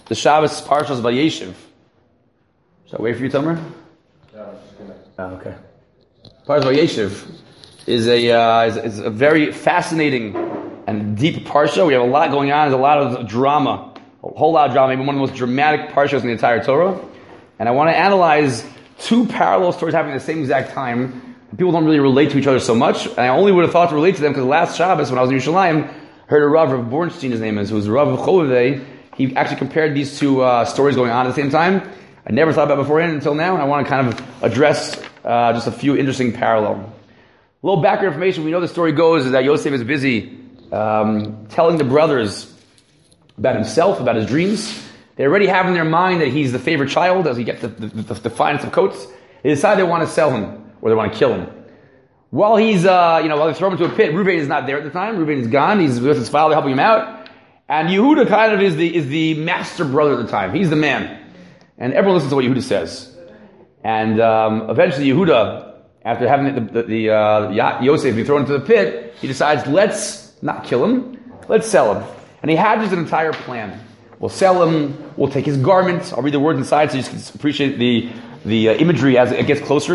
the Shabbos Parshas Vayeshev. Should I wait for you, Tomer? No, it's good. Okay. Parshas Vayeshev is a very fascinating and deep parsha. We have a lot going on. There's a lot of drama, a whole lot of drama. Maybe one of the most dramatic parshas in the entire Torah. And I want to analyze two parallel stories happening at the same exact time. People don't really relate to each other so much. And I only would have thought to relate to them because last Shabbos, when I was in Yerushalayim, I heard a Rav Bornstein, his name is, who's the Rav of Chovevei. He actually compared these two stories going on at the same time. I never thought about it beforehand until now, and I want to kind of address just a few interesting parallels. A little background information. We know the story goes is that Yosef is busy telling the brothers about himself, about his dreams. They already have in their mind that he's the favorite child as he gets the finest of coats. They decide they want to sell him or they want to kill him. While he's, while they throw him into a pit, Reuven is not there at the time. Reuven is gone. He's with his father helping him out. And Yehuda kind of is the master brother at the time. He's the man. And everyone listens to what Yehuda says. And eventually Yehuda, after having Yosef be thrown into the pit, he decides, let's not kill him, let's sell him. And he hatches an entire plan. We'll sell him, we'll take his garments. I'll read the words inside so you can appreciate the imagery as it gets closer.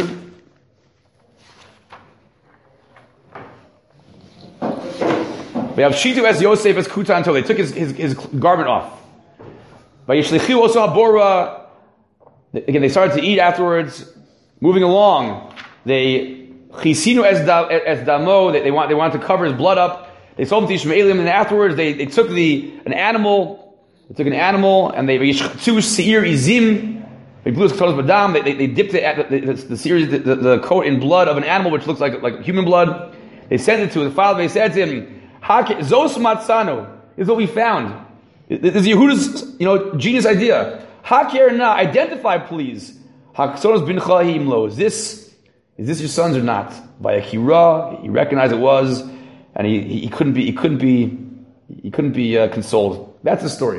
They have Shitu as Yosef as Kutan until they took his garment off. Vayishlichu also Habora. Again, they started to eat afterwards. Moving along, they Chisinu as Damo. They wanted to cover his blood up. They sold him to Ishmaelim, and afterwards they took an animal. They took an animal and they Vayishchu Seir Izim. They blew his clothes badam. They dipped the coat in blood of an animal which looks like human blood. They sent it to the father. They said to him, Zos matzano is what we found. This is Yehuda's, genius idea. Hakir na, identify please. Haksonos bin chahimlo. Is this your sons or not? By Akira, he recognized it was, and he couldn't be consoled. That's the story.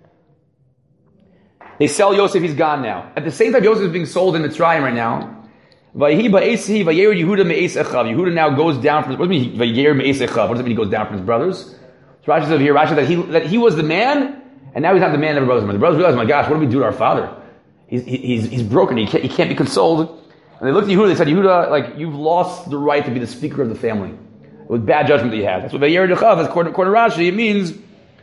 They sell Yosef. He's gone now. At the same time, Yosef is being sold in Mitzrayim right now. Yehuda now goes down from his, what does it mean he goes down from his brothers? So Rashi says here, that he was the man, and now he's not the man of the brothers. The brothers realize, my gosh, what do we do to our father? He's broken, he can't be consoled. And they looked at Yehuda, they said, Yehuda, you've lost the right to be the speaker of the family. It was bad judgment that you had. That's what Vayer Dechav, according to Rashi, it means,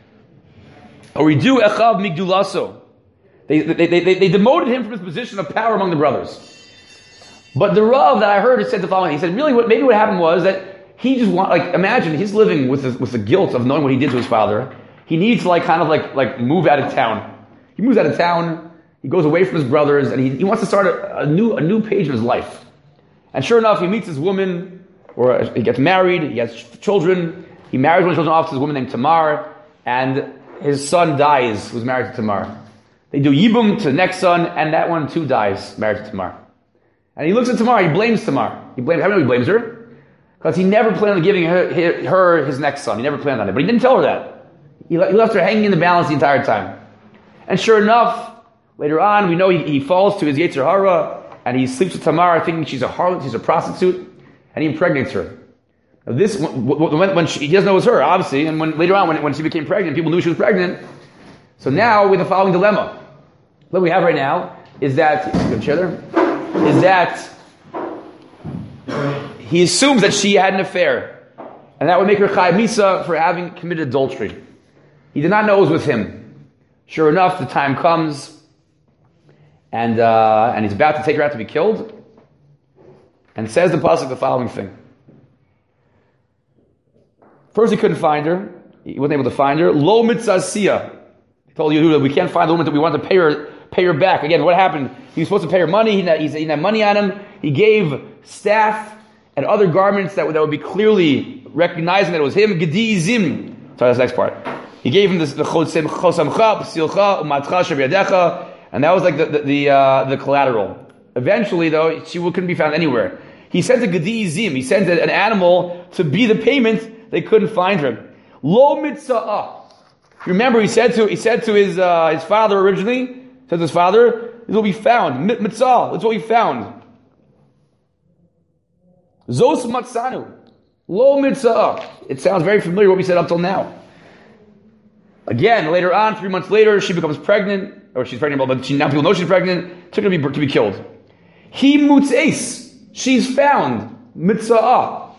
Oridu Echav Migdulaso. They demoted him from his position of power among the brothers. But the Rav that I heard said the following. He said, really, maybe what happened was that he just imagine he's living with the guilt of knowing what he did to his father. He needs to move out of town. He moves out of town. He goes away from his brothers, and he wants to start a new page of his life. And sure enough, he meets this woman, or he gets married. He has children. He marries one of the children off to this woman named Tamar, and his son dies, who's married to Tamar. They do Yibum to the next son, and that one too dies, married to Tamar. And he looks at Tamar, he blames Tamar. How do you know he blames her? Because he never planned on giving her his next son. He never planned on it. But he didn't tell her that. He left her hanging in the balance the entire time. And sure enough, later on, we know he falls to his Yetzer Hara, and he sleeps with Tamar, thinking she's a harlot, she's a prostitute, and he impregnates her. Now this, when he doesn't know it was her, obviously, and later on, when she became pregnant, people knew she was pregnant. So now, we have the following dilemma. What we have right now is that, he assumes that she had an affair, and that would make her Chayav Misa for having committed adultery. He did not know it was with him. Sure enough, the time comes, and he's about to take her out to be killed, and says the pasuk the following thing. First, he couldn't find her. He wasn't able to find her. Lo mitzasiya. He told Yehuda, we can't find the woman that we want to pay her back. Again, what happened? He was supposed to pay her money. He didn't have money on him. He gave staff and other garments that would be clearly recognizing that it was him. Gedi zim. Sorry, that's the next part. He gave him the chosamcha, psilcha, umatcha, shabyadecha, and that was like the collateral. Eventually, though, she couldn't be found anywhere. He sent a gedi zim. He sent an animal to be the payment. They couldn't find her. Lo mitzah. Remember, he said to his father originally. Says his father, this is what we found. Mitzah, that's what we found. Zos matzanu. Lo mitzah. It sounds very familiar what we said up till now. Again, later on, 3 months later, she becomes pregnant, or she's pregnant, but now people know she's pregnant, took her to be killed. He mutzeis, she's found, mitza'ah.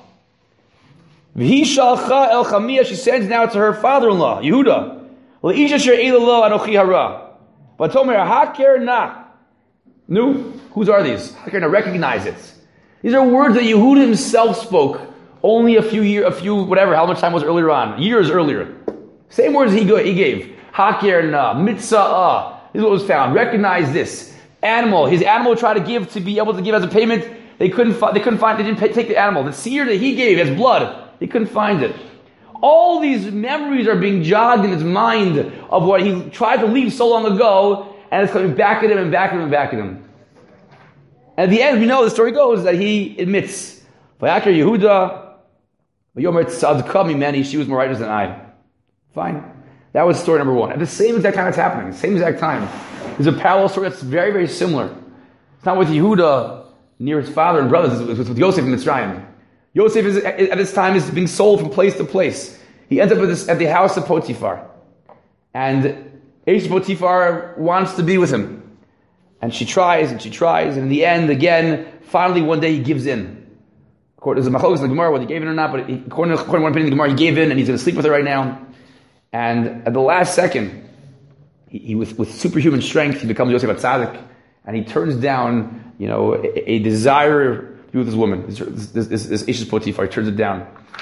V'hi shalcha el chamiyah, she sends now to her father-in-law, Yehuda. Le'isha she'ela lo anochi hara. But tomer haker na. No, whose are these? Haker na, recognize it. These are words that Yehuda himself spoke only how much time was earlier on, years earlier. Same words he gave. Haker na, mitza'ah. This is what was found. Recognize this. Animal. His animal tried to be able to give as a payment. They didn't take the animal. The seer that he gave as blood, he couldn't find it. All these memories are being jogged in his mind of what he tried to leave so long ago, and it's coming back at him and back at him and back at him. And at the end, we know the story goes that he admits, Vayakir Yehuda, Vayomer tzadka mimeni, she was more righteous than I. Fine. That was story number one. At the same exact time it's happening, same exact time. There's a parallel story that's very, very similar. It's not with Yehuda near his father and brothers, it's with Yosef in Mitzrayim. Yosef at this time is being sold from place to place. He ends up at the house of Potiphar. And Eish Potiphar wants to be with him. And she tries, and in the end, again, finally one day he gives in. There's a machlokes in the Gemara whether he gave in or not, but according to one opinion in the Gemara, he gave in and he's going to sleep with her right now. And at the last second, he with superhuman strength, he becomes Yosef HaTzadik, and he turns down, a desire to be with this woman, this Eish Potiphar. He turns it down.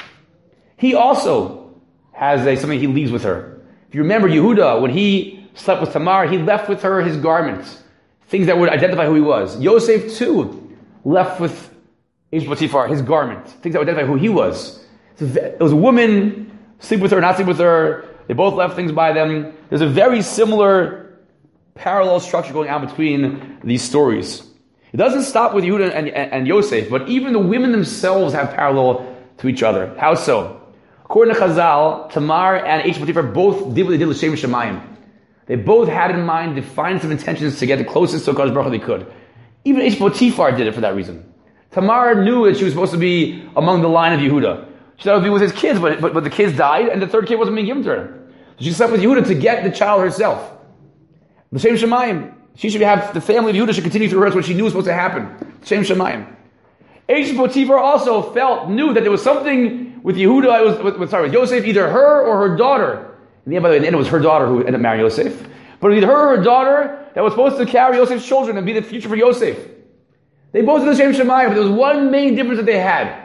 He also has something he leaves with her. If you remember Yehuda, when he slept with Tamar, he left with her his garments, things that would identify who he was. Yosef too left with Eish Potiphar his garment, things that would identify who he was. It was a woman, sleep with her, not sleep with her. They both left things by them. There's a very similar parallel structure going on between these stories. It doesn't stop with Yehuda and Yosef, but even the women themselves have parallel to each other. How so? According to Chazal, Tamar and Eish Potiphar both did what they did with Shem Shemayim. They both had in mind defiance of intentions to get the closest to HaKadosh Baruch Hu they could. Even Eish Potiphar did it for that reason. Tamar knew that she was supposed to be among the line of Yehuda. She thought it would be with his kids, but the kids died, and the third kid wasn't being given to her. So she slept with Yehuda to get the child herself. L'shem Shemayim, she should have the family of Yehuda should continue through her. That's what she knew was supposed to happen. L'shem Shemayim. Eish Potiphar also knew that there was something with Yehuda. With Yosef, either her or her daughter. In the end, by the way, in the end, it was her daughter who ended up marrying Yosef. But either her or her daughter that was supposed to carry Yosef's children and be the future for Yosef. They both did L'shem Shemayim, but there was one main difference that they had.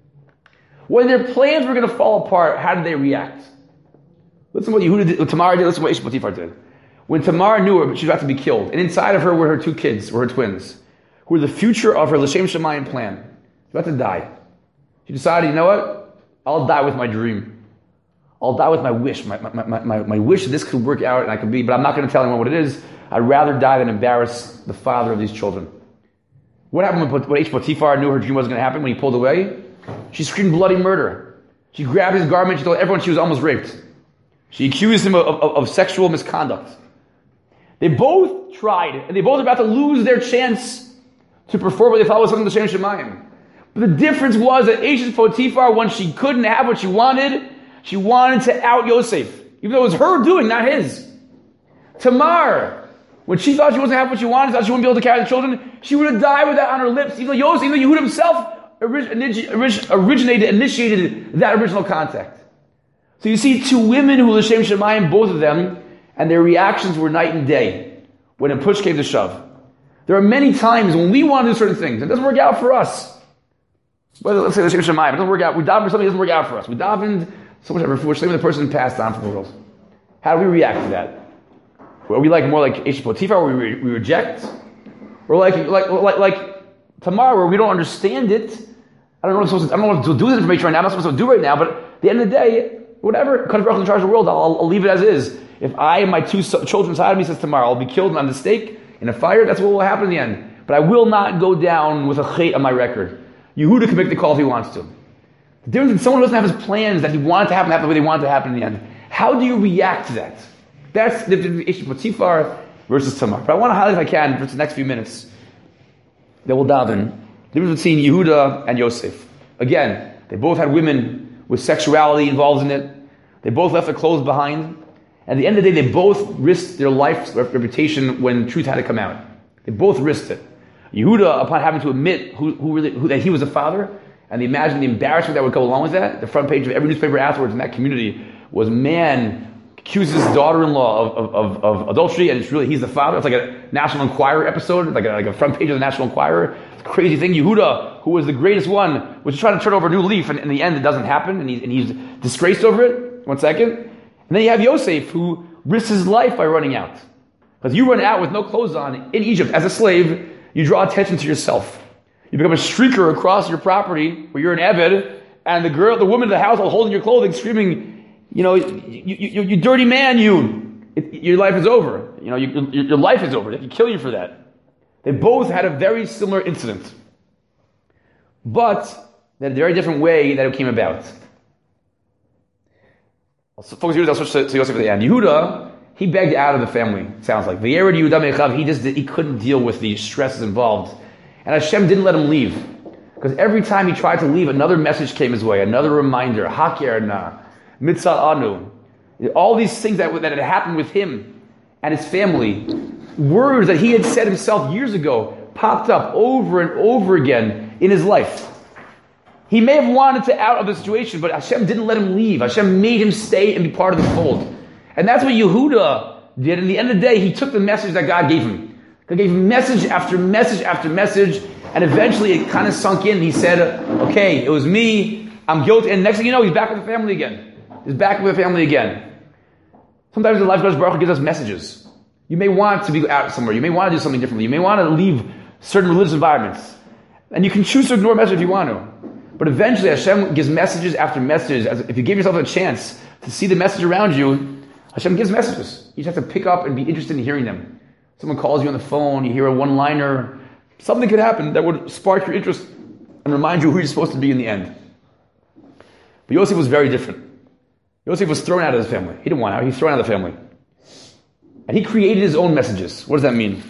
When their plans were going to fall apart, how did they react? Listen to what Yehuda did, what Tamar did, listen to what Eish Potiphar did. When Tamar knew her, she was about to be killed, and inside of her were her two kids, were her twins, who were the future of her L'shem Shemayim plan. She was about to die. She decided, you know what? I'll die with my dream. I'll die with my wish. My wish that this could work out and I could be, but I'm not going to tell anyone what it is. I'd rather die than embarrass the father of these children. What happened when Eish Potiphar knew her dream wasn't going to happen when he pulled away? She screamed bloody murder. She grabbed his garment. She told everyone she was almost raped. She accused him of sexual misconduct. They both tried, and they both were about to lose their chance to perform what they thought was something to Shem Shemayim. But the difference was that Eish Potiphar, when she couldn't have what she wanted to out Yosef. Even though it was her doing, not his. Tamar, when she thought she wasn't having what she wanted, thought she wouldn't be able to carry the children, she would have died with that on her lips. Even though Yehuda himself initiated that original contact. So you see two women who L'shem Shemayim, both of them, and their reactions were night and day when a push came to shove. There are many times when we want to do certain things, and it doesn't work out for us. Whether, let's say L'shem Shemayim, it doesn't work out. We daven for something, it doesn't work out for us. We davened so much unfortunately when the person passed on from the world. How do we react to that? Are we more like Eish Potiphar, where we reject? Or like Tamar, where we don't understand it? I don't know what to do with this information right now. I'm not supposed to do right now, but at the end of the day, whatever, HaKadosh Baruch Hu in charge of the world, I'll leave it as is. If I and my two children inside of me, says tomorrow, I'll be killed on the stake in a fire, that's what will happen in the end. But I will not go down with a chet on my record. Yehuda can make the call if he wants to. The difference is someone who doesn't have his plans that he wanted to happen the way they want it to happen in the end. How do you react to that? That's the difference between Eish Potiphar versus Tamar. But I want to highlight, if I can, for the next few minutes, that we'll daven, the difference between Yehuda and Yosef. Again, they both had women with sexuality involved in it. They both left their clothes behind. At the end of the day, they both risked their life's reputation when truth had to come out. They both risked it. Yehuda, upon having to admit that he was a father, and imagine the embarrassment that would go along with that, the front page of every newspaper afterwards in that community was, man accuses his daughter-in-law of adultery, and he's the father. It's like a National Enquirer episode, like a front page of the National Enquirer. It's a crazy thing. Yehuda, who was the greatest one, was trying to turn over a new leaf, and in the end it doesn't happen, and he's disgraced over it. 1 second. And then you have Yosef, who risks his life by running out. Because you run out with no clothes on in Egypt as a slave, you draw attention to yourself. You become a streaker across your property where you're an Eved, and the woman in the household holding your clothing, screaming, you dirty man, your life is over. Your life is over. They can kill you for that. They both had a very similar incident. But they had a very different way that it came about. I'll focus Yehuda, I'll switch to Yosef at the end. Yehuda, he begged out of the family, it sounds like. He couldn't deal with the stresses involved. And Hashem didn't let him leave. Because every time he tried to leave, another message came his way, another reminder, Hakir Mitzah Anu. All these things that had happened with him and his family, words that he had said himself years ago, popped up over and over again in his life. He may have wanted to out of the situation, but Hashem didn't let him leave. Hashem made him stay and be part of the fold. And that's what Yehuda did. In the end of the day, he took the message that God gave him. God gave him message after message after message, and eventually it kind of sunk in. He said, okay, it was me, I'm guilty. And next thing you know, he's back with the family again. He's back with the family again. Sometimes in life, God Baruch Hu gives us messages. You may want to be out somewhere. You may want to do something differently. You may want to leave certain religious environments. And you can choose to ignore a message if you want to. But eventually Hashem gives messages after messages. If you give yourself a chance to see the message around you, Hashem gives messages. You just have to pick up and be interested in hearing them. Someone calls you on the phone, you hear a one-liner. Something could happen that would spark your interest and remind you who you're supposed to be in the end. But Yosef was very different. Yosef was thrown out of his family. He didn't want out. He was thrown out of the family. And he created his own messages. What does that mean?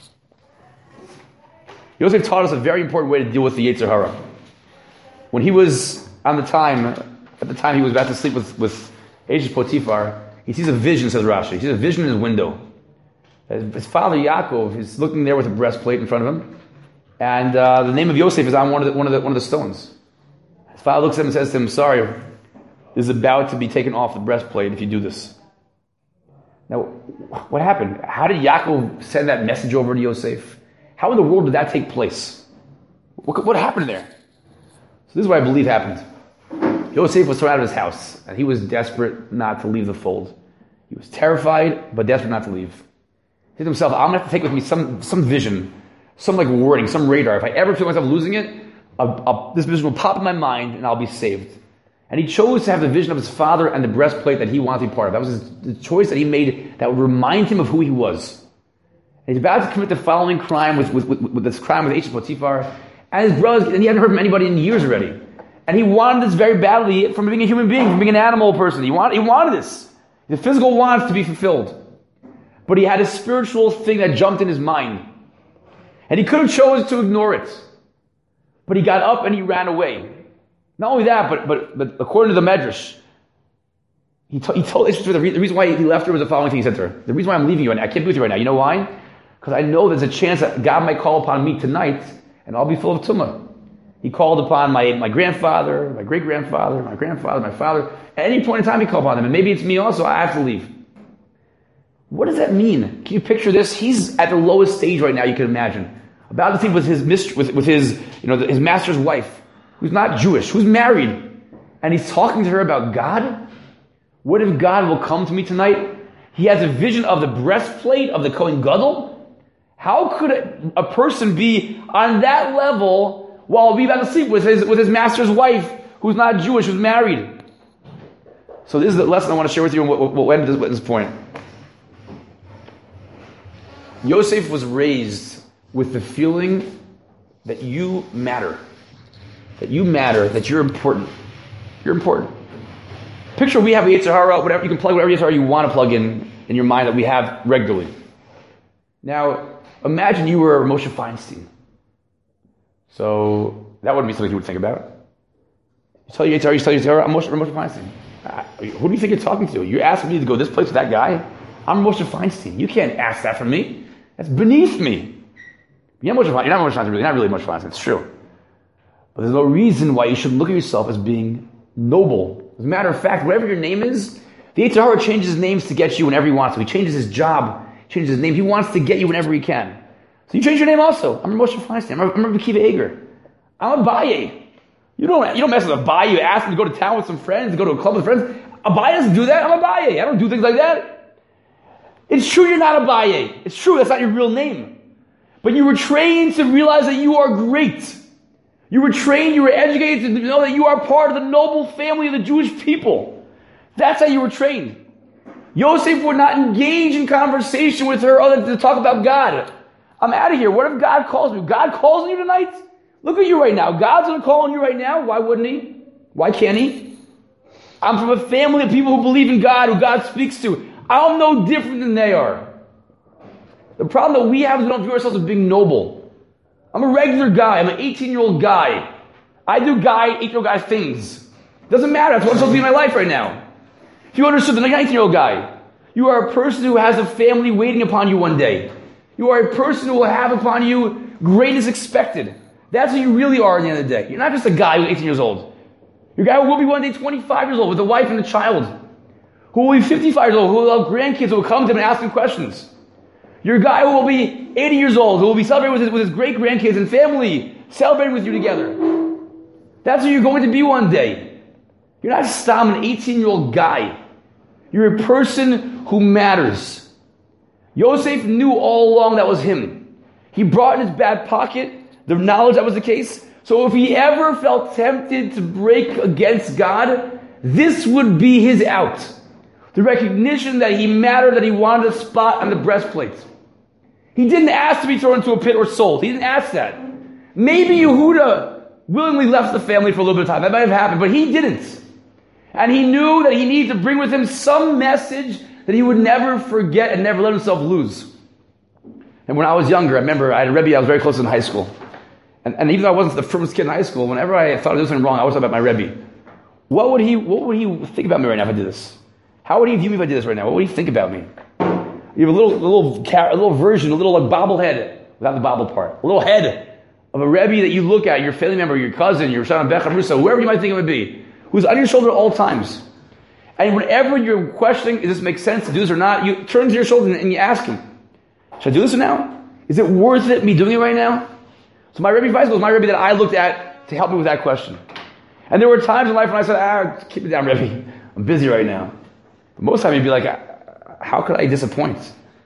Yosef taught us a very important way to deal with the Yetzer Hara. When he was at the time he was about to sleep with Eshes Potiphar, he sees a vision, says Rashi. He sees a vision in his window. His father Yaakov is looking there with a breastplate in front of him, and the name of Yosef is on one of the stones. His father looks at him and says to him, sorry, this is about to be taken off the breastplate if you do this. Now, what happened? How did Yaakov send that message over to Yosef? How in the world did that take place? What happened there? So this is what I believe happened. Yosef was thrown out of his house, and he was desperate not to leave the fold. He was terrified, but desperate not to leave. He said to himself, I'm going to have to take with me some vision, some wording, some radar. If I ever feel myself losing it, this vision will pop in my mind, and I'll be saved. And he chose to have the vision of his father and the breastplate that he wanted to be part of. That was the choice that he made that would remind him of who he was. And he's about to commit the following crime with this crime with Eshes Potiphar. And his brothers, and he hadn't heard from anybody in years already. And he wanted this very badly from being a human being, from being an animal person. He wanted this. The physical wants to be fulfilled. But he had a spiritual thing that jumped in his mind. And he could have chosen to ignore it. But he got up and he ran away. Not only that, but according to the Medrash, he told Eshes the reason why he left her was the following thing he said to her. The reason why I'm leaving you and I can't be with you right now. You know why? Because I know there's a chance that God might call upon me tonight and I'll be full of tumah. He called upon my grandfather, my great-grandfather, my grandfather, my father. At any point in time he called upon them. And maybe it's me also. I have to leave. What does that mean? Can you picture this? He's at the lowest stage right now you can imagine. About to sleep with his master's wife, who's not Jewish, who's married. And he's talking to her about God? What if God will come to me tonight? He has a vision of the breastplate of the Kohen Gadol. How could a person be on that level while be about to sleep with his master's wife, who's not Jewish, who's married? So this is the lesson I want to share with you, and we'll end at this point. Yosef was raised with the feeling that you matter. That you matter, that you're important. You're important. Picture we have a Yetzer Hara, whatever, you can plug whatever Yetzer Hara you want to plug in your mind that we have regularly. Now, imagine you were Moshe Feinstein. So, that wouldn't be something you would think about. You tell Yetzer Hara, I'm Moshe Feinstein. Who do you think you're talking to? You're asking me to go this place with that guy? I'm Moshe Feinstein. You can't ask that from me. That's beneath me. You're not Moshe Feinstein, really. You're not really Moshe Feinstein. It's true. But there's no reason why you should look at yourself as being noble. As a matter of fact, whatever your name is, the Yetzer Hara changes names to get you whenever he wants to. He changes his job, changes his name. He wants to get you whenever he can. So you change your name also. I'm Moshe Feinstein. I'm Rabbi Akiva Eger. I'm Abaye. You don't mess with Abaye. You ask him to go to town with some friends, to go to a club with friends. Abaye doesn't do that. I'm Abaye. I don't do things like that. It's true you're not Abaye. It's true that's not your real name. But you were trained to realize that you are great. You were trained, you were educated to know that you are part of the noble family of the Jewish people. That's how you were trained. Yosef would not engage in conversation with her other than to talk about God. I'm out of here. What if God calls me? God calls on you tonight? Look at you right now. God's going to call on you right now. Why wouldn't he? Why can't he? I'm from a family of people who believe in God, who God speaks to. I'm no different than they are. The problem that we have is we don't view ourselves as being noble. I'm a regular guy. I'm an 18-year-old guy. I do 8-year-old guy things. Doesn't matter. That's what I'm supposed to be in my life right now. If you understood the 19-year-old guy, you are a person who has a family waiting upon you one day. You are a person who will have upon you greatness expected. That's who you really are at the end of the day. You're not just a guy who's 18 years old. You're a guy who will be one day 25 years old with a wife and a child. Who will be 55 years old, who will have grandkids who will come to him and ask him questions. You're a guy who will be 80 years old, who will be celebrating with his great-grandkids and family, celebrating with you together. That's who you're going to be one day. You're not Stam, an 18-year-old guy. You're a person who matters. Yosef knew all along that was him. He brought in his back pocket the knowledge that was the case. So if he ever felt tempted to break against God, this would be his out. The recognition that he mattered, that he wanted a spot on the breastplate. He didn't ask to be thrown into a pit or sold. He didn't ask that. Maybe Yehuda willingly left the family for a little bit of time. That might have happened, but he didn't. And he knew that he needed to bring with him some message that he would never forget and never let himself lose. And when I was younger, I remember I had a Rebbe I was very close to in high school. And even though I wasn't the first kid in high school, whenever I thought I was doing something wrong, I always thought about my Rebbe. What would he think about me right now if I did this? How would he view me if I did this right now? What would he think about me? You have a little version, a little like bobblehead, without the bobble part, a little head of a Rebbe that you look at, your family member, your cousin, your Shana Bechem Russo, whoever you might think it would be, who's on your shoulder at all times. And whenever you're questioning, does this make sense to do this or not, you turn to your shoulder and you ask him, should I do this now? Is it worth it, me doing it right now? So my Rebbe Feisel was my Rebbe that I looked at to help me with that question. And there were times in life when I said, keep it down, Rebbe. I'm busy right now. But most of the time he'd be like, how could I disappoint?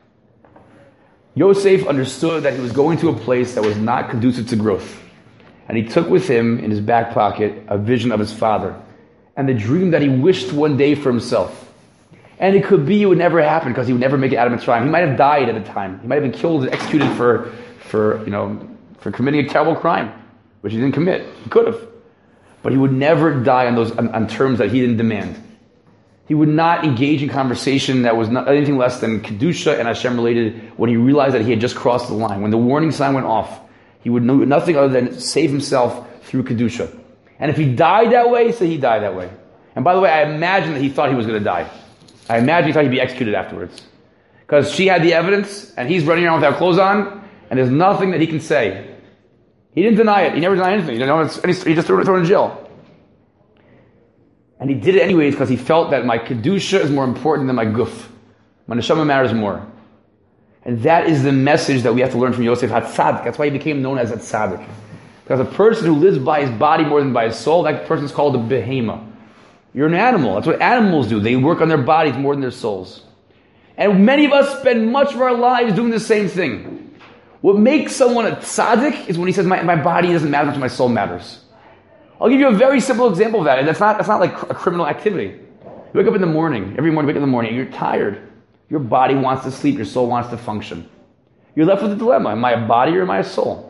Yosef understood that he was going to a place that was not conducive to growth. And he took with him in his back pocket a vision of his father and the dream that he wished one day for himself. And it could be it would never happen because he would never make it out of Mitzrayim. He might have died at a time. He might have been killed and executed for committing a terrible crime, which he didn't commit. He could have. But he would never die on terms that he didn't demand. He would not engage in conversation that was not anything less than Kedusha and Hashem related when he realized that he had just crossed the line. When the warning sign went off, he would do nothing other than save himself through Kedusha. And if he died that way, so he died that way. And by the way, I imagine that he thought he was going to die. I imagine he thought he'd be executed afterwards. Because she had the evidence, and he's running around without clothes on, and there's nothing that he can say. He didn't deny it. He never denied anything. He just threw it in jail. And he did it anyways because he felt that my Kedusha is more important than my guf. My neshama matters more. And that is the message that we have to learn from Yosef HaTzadik. That's why he became known as a tzaddik. Because a person who lives by his body more than by his soul, that person is called a behema. You're an animal. That's what animals do. They work on their bodies more than their souls. And many of us spend much of our lives doing the same thing. What makes someone a tzaddik is when he says, my body doesn't matter as much as my soul matters. I'll give you a very simple example of that. And that's not like a criminal activity. You wake up in the morning, every morning you wake up in the morning, and you're tired. Your body wants to sleep, your soul wants to function. You're left with a dilemma. Am I a body or am I a soul?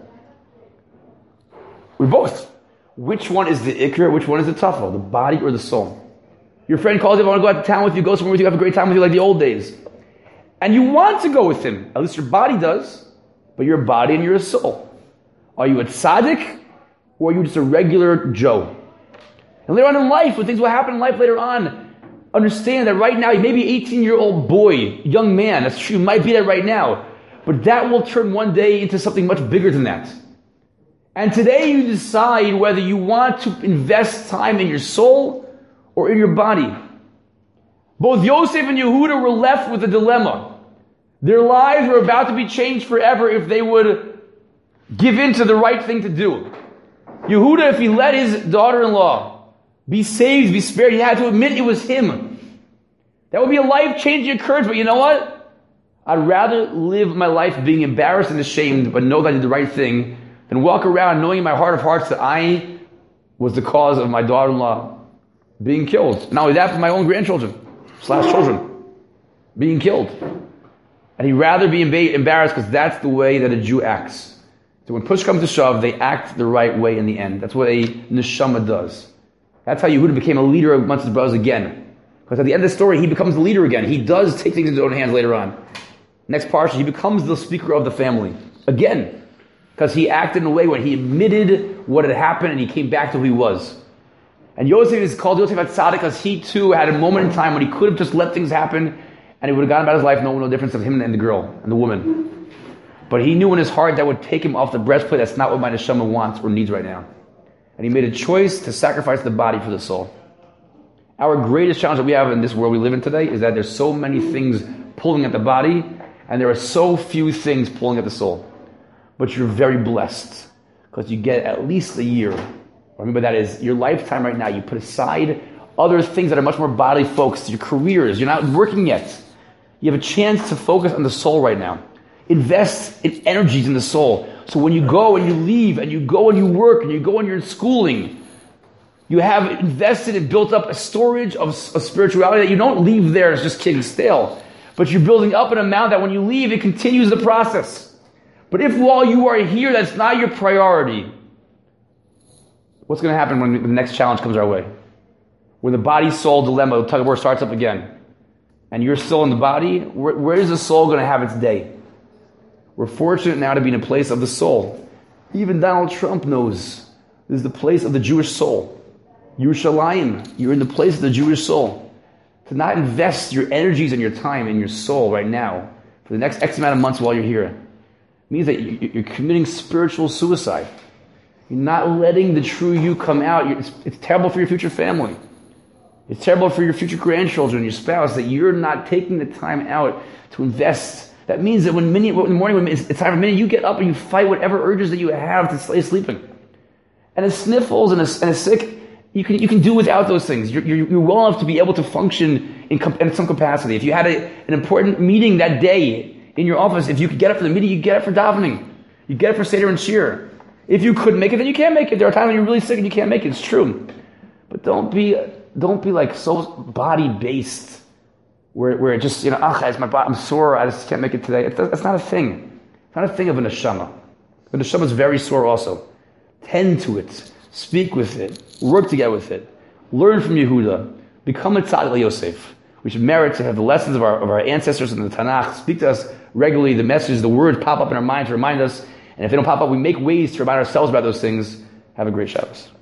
We're both. Which one is the ikra, which one is the tafel, the body or the soul? Your friend calls you, I want to go out to town with you, go somewhere with you, have a great time with you like the old days. And you want to go with him. At least your body does. But you're a body and you're a soul. Are you a tzaddik or are you just a regular Joe? And later on in life, when things will happen in life later on, understand that right now, you may be an 18-year-old boy, young man, that's true, you might be that right now, but that will turn one day into something much bigger than that. And today you decide whether you want to invest time in your soul or in your body. Both Yosef and Yehuda were left with a dilemma. Their lives were about to be changed forever if they would give in to the right thing to do. Yehuda, if he let his daughter-in-law be saved, be spared, he had to admit it was him. That would be a life-changing occurrence, but you know what? I'd rather live my life being embarrassed and ashamed, but know that I did the right thing, than walk around knowing in my heart of hearts that I was the cause of my daughter-in-law being killed. Not only that, but my own grandchildren / children being killed. And he'd rather be embarrassed because that's the way that a Jew acts. So when push comes to shove, they act the right way in the end. That's what a neshama does. That's how Yehuda became a leader amongst his brothers again. Because at the end of the story, he becomes the leader again. He does take things into his own hands later on. Next parsha, he becomes the speaker of the family again. Because he acted in a way where he admitted what had happened and he came back to who he was. And Yosef is called Yosef HaTzadik because he too had a moment in time when he could have just let things happen and he would have gone about his life knowing no difference of him and the girl and the woman. But he knew in his heart that would take him off the breastplate. That's not what my neshama wants or needs right now. And he made a choice to sacrifice the body for the soul. Our greatest challenge that we have in this world we live in today is that there's so many things pulling at the body and there are so few things pulling at the soul. But you're very blessed because you get at least a year. What I mean by that is your lifetime right now. You put aside other things that are much more bodily focused, your careers. You're not working yet. You have a chance to focus on the soul right now. Invest in energies in the soul. So when you go and you leave and you go and you work and you go and you're in schooling, you have invested and built up a storage of spirituality that you don't leave there as just kidding stale. But you're building up an amount that when you leave, it continues the process. But if while you are here, that's not your priority, what's going to happen when the next challenge comes our way? When the body-soul dilemma, the tug of war starts up again, and you're still in the body, where is the soul going to have its day? We're fortunate now to be in a place of the soul. Even Donald Trump knows this is the place of the Jewish soul. Yerushalayim, you're in the place of the Jewish soul. To not invest your energies and your time in your soul right now, for the next X amount of months while you're here, means that you're committing spiritual suicide. You're not letting the true you come out. It's terrible for your future family. It's terrible for your future grandchildren, your spouse, that you're not taking the time out to invest. That means that in the morning, when it's time for a minute, you get up and you fight whatever urges that you have to stay sleeping. And a sniffles and a sick, you can do without those things. You're well enough to be able to function in some capacity. If you had an important meeting that day in your office, if you could get up for the meeting, you get up for davening. You get up for Seder and Shir. If you couldn't make it, then you can't make it. There are times when you're really sick and you can't make it. It's true. But don't be like so body-based where it just, it's my body, I'm sore, I just can't make it today. That's not a thing. It's not a thing of a neshama. The neshama is very sore also. Tend to it. Speak with it. Work together with it. Learn from Yehuda. Become a tzaddik Yosef. We should merit to have the lessons of our ancestors in the Tanakh. Speak to us regularly. The messages, the words pop up in our minds to remind us. And if they don't pop up, we make ways to remind ourselves about those things. Have a great Shabbos.